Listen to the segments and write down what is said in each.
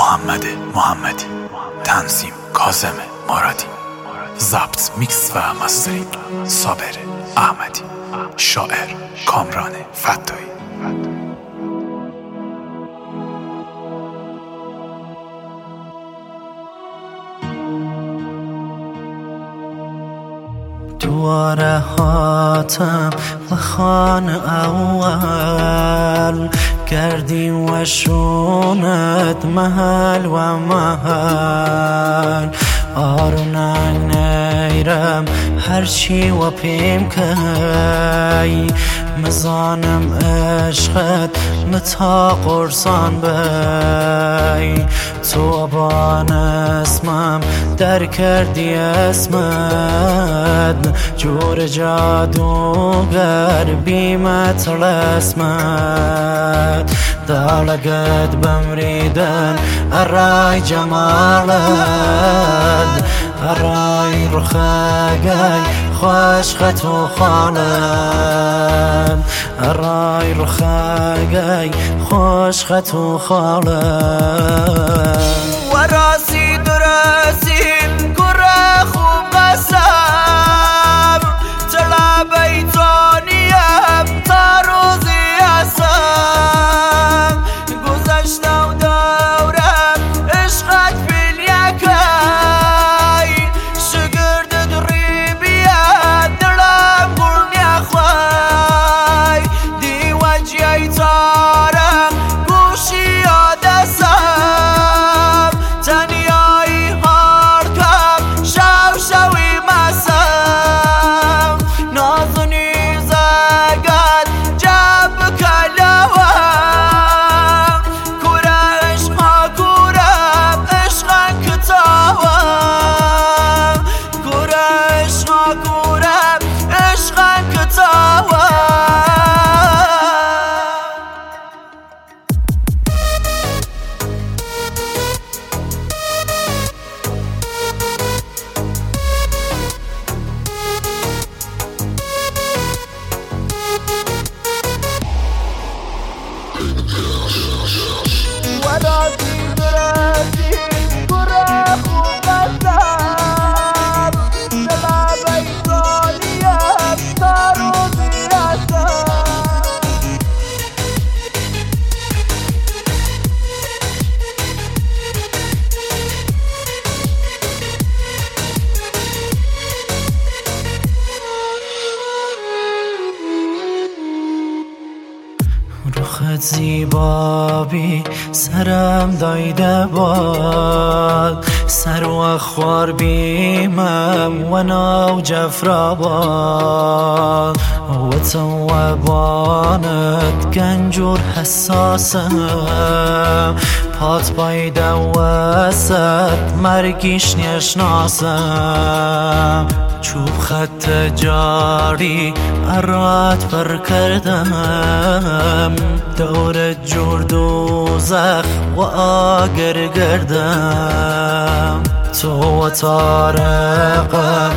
محمد محمدی، تنظیم کاظم مرادی، ضبط میکس و مسترینگ صابر احمدی، شاعر کامران فتایی. دواره هاتم لخان اول گردیم و شوند محل و محل آروننگ نیرم هرچی و پیم کی مزانم عشقت متا قرصان بی تو بان اسمم در کردی اسمت جور جادوگر بیمت رسمت دالقت بمریدن ارای جمالت ارای رخاقای خوش خطو خالد ارای رخاقای خوش خطو خالد وراسي دراسي كره خوب قسم تلا بيتانية تاروزي اسم گذشته و دورم عشقت باليكاي شگرد دریبیت دلم گرنی خواهی دی وجهی تارم گوشی آدسم تنیایی هارکم شوی مسم نازنی زگد جب کلوم کوره عشقا کورم عشقن کتاوم کوره عشقا کورم عشقن کتاوم وراسي دراسي كره خوب قسم تلا بيتانية تاروزي اسم رخت زیبابی سرم دایده باد سر و خوار بیمم و ناو جفراباد و تو و بانت گنجور حساسم پات بایده وسط مرگیش نشناسم چوب خط جاری ارات پر کردم دور جور دوزخ و آگر گردم تو و طارقم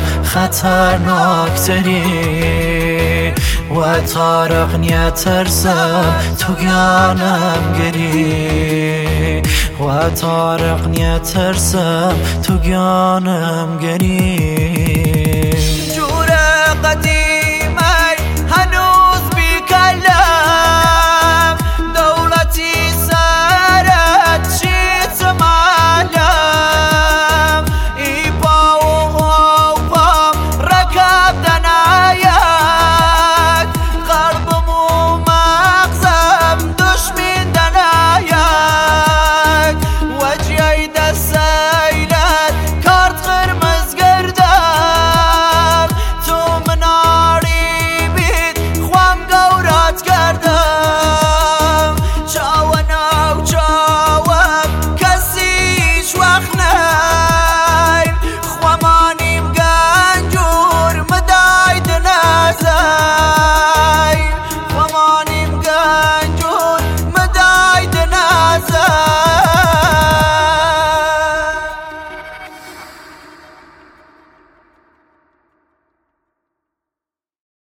خطرناکتری و طارق نیترسم تو گانم گری و طارق نیترسم تو گانم گری جور قدیم